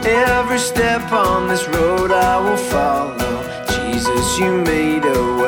Every step on this road I will follow. Jesus, you made a way.